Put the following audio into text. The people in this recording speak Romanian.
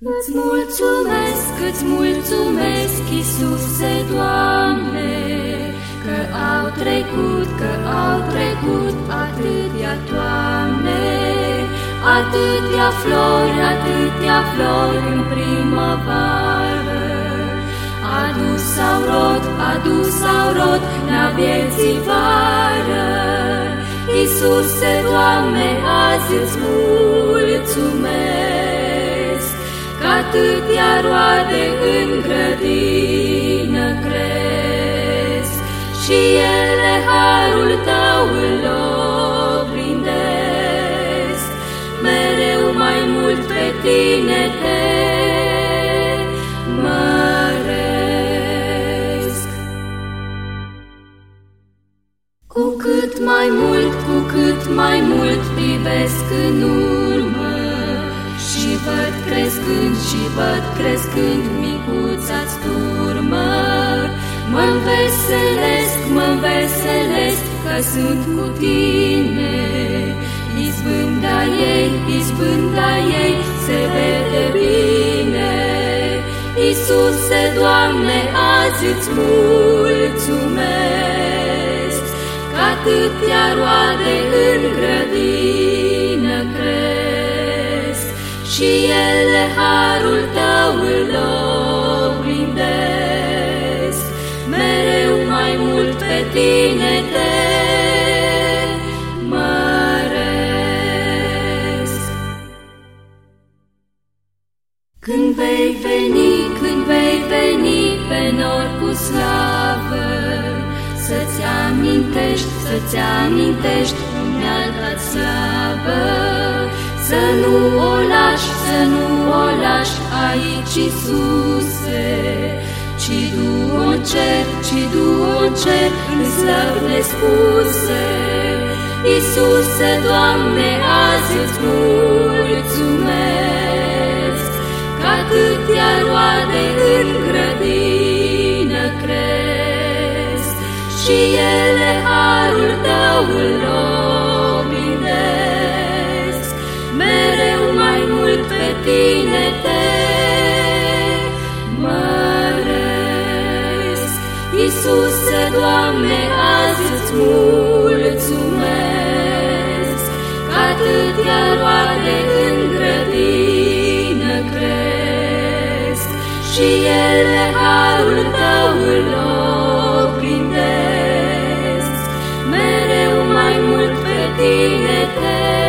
Îți mulțumesc, Iisuse, Doamne, că au trecut atâtea toamne, atâtea flori în primăvară. Adus au rod la vieții vară. Iisuse, Doamne, azi îți mulțumesc, că atâtea roade în grădină cresc, și ele harul Tău îl oglindesc. Mereu mai mult pe Tine te măresc. Cu cât mai mult privesc în urmă, și văd crescând micuța-ți turmă, mă-nveselesc că sunt cu Tine. Izbânda ei se vede bine. Iisuse, Doamne, azi îți mulțumesc, că atâtea roade în grădină cresc, și ele harul Tău îl oglindesc. Mereu mai mult pe Tine te măresc. Când vei veni pe nor cu slavă, să-ți amintești cum mi-a dat slavă. Să nu o lași aici, Iisuse, ci du-o în cer în slăvi nespuse. Iisuse, Doamne, azi îți mulțumesc, că atâtea roade în grădină cresc, și ele harul Tău îl oglindesc. Mereu mai mult pe Tine te măresc. Iisuse, Doamne, azi îți mulțumesc, că atâtea roade în grădină cresc, și ele harul Tău îl oglindesc. Mereu mai mult pe Tine te